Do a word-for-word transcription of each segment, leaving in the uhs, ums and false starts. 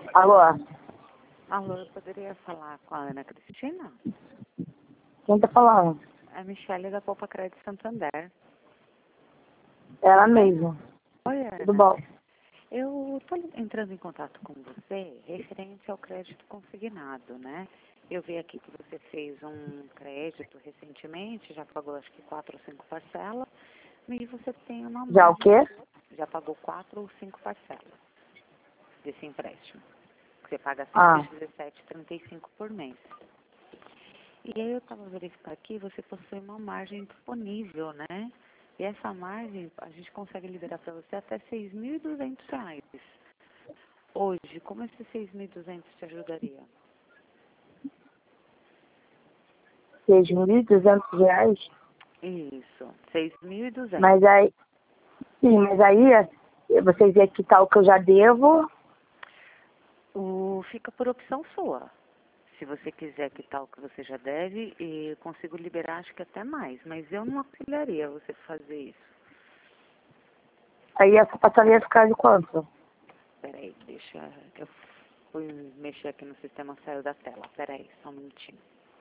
Alô? Alô, eu poderia falar com a Ana Cristina? Quem tá falando? É a Michele da Poupa Crédito Santander. Ela mesma. Oi, Ana. Tudo bom? Eu estou entrando em contato com você referente ao crédito consignado, né? Eu vi aqui que você fez um crédito recentemente, já pagou acho que quatro ou cinco parcelas, e você tem uma margem... Já o quê? Já pagou quatro ou cinco parcelas desse empréstimo. Você paga Ah. cento e dezessete reais e trinta e cinco centavos por mês. E aí eu estava verificando aqui, você possui uma margem disponível, né? E essa margem a gente consegue liberar para você até seis mil e duzentos reais. Hoje, como esses seis mil e duzentos te ajudaria? seis mil e duzentos reais? Isso, seis mil e duzentos. Mas aí... Sim, mas aí vocês iam quitar o que eu já devo. O, fica por opção sua. Se você quiser quitar o que você já deve, eu consigo liberar acho que até mais. Mas eu não auxiliaria você fazer isso. Aí essa parcela ia ficar de quanto? Peraí, deixa... Eu fui mexer aqui no sistema, saiu da tela. Peraí, só um minutinho.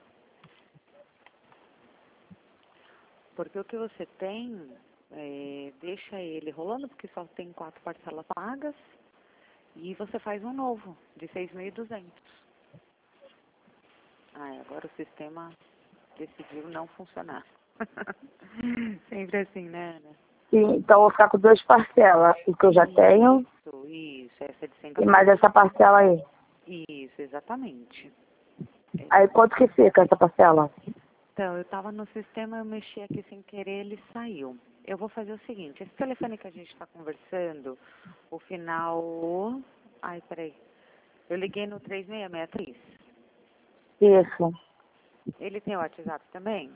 Porque o que você tem, é, deixa ele rolando, porque só tem quatro parcelas pagas, e você faz um novo, de seis mil e duzentos. Ah, agora o sistema decidiu não funcionar. Sempre assim, né, Ana? Sim, então eu vou ficar com duas parcelas. O que eu já tenho Isso, isso, essa é de cem e mais essa parcela aí. Isso, exatamente. Aí quanto que fica essa parcela? Então, eu estava no sistema, eu mexi aqui sem querer, ele saiu. Eu vou fazer o seguinte, esse telefone que a gente está conversando, o final... Ai, peraí. Eu liguei no três seis seis três. Isso. Ele tem o WhatsApp também?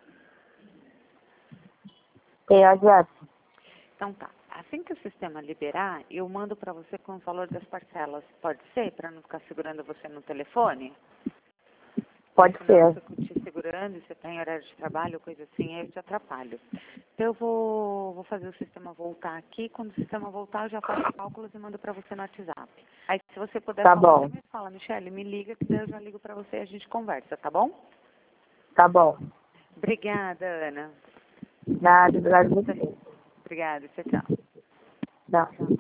Tem a WhatsApp. Então tá. Assim que o sistema liberar, eu mando para você com o valor das parcelas. Pode ser? Para não ficar segurando você no telefone? Pode Senão eu ser. fico te segurando e você está em horário de trabalho, coisa assim, aí eu te atrapalho. Então eu vou, vou fazer o sistema voltar aqui. Quando o sistema voltar, eu já faço cálculos e mando para você no WhatsApp. Aí se você puder Tá falar, bom. você me fala, Michele, me liga que daí eu já ligo para você e a gente conversa, tá bom? Tá bom. Obrigada, Ana. Nada, obrigado a você. Obrigada, tchau, tchau. Não.